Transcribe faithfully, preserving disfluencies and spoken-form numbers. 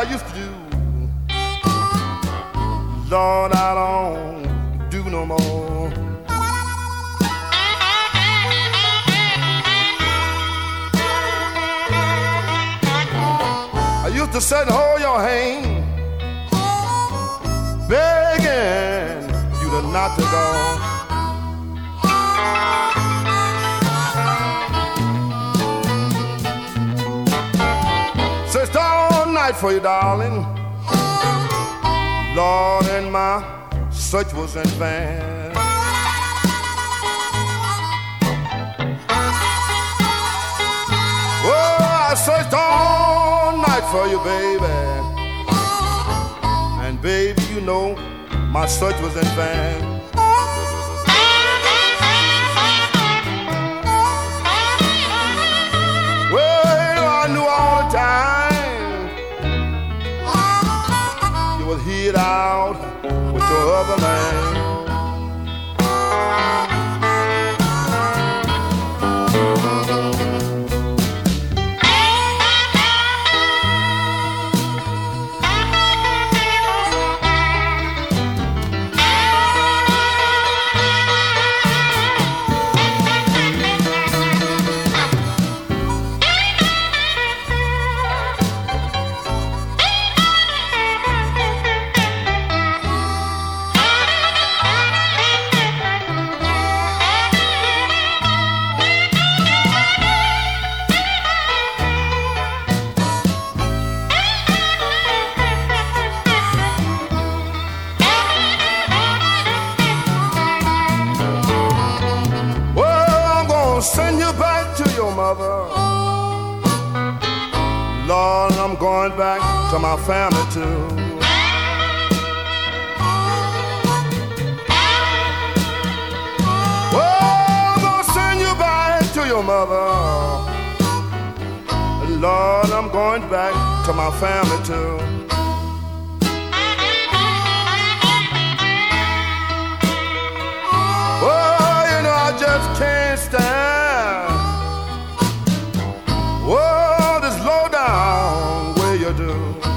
used to do, Lord, I don't do no more. I used to sit and hold your hand, begging you to not to go. Searched all night for you, darling, Lord, and my search was in vain. Oh, I searched all night for you, baby, and baby, you know my search was in vain. Well, I knew all the time you was hid out with your other man. Send you back to your mother, Lord, I'm going back to my family too. Oh, I'm gonna send you back to your mother, Lord, I'm going back to my family too. Oh, you know I just can't stand whoa, this low down way you do.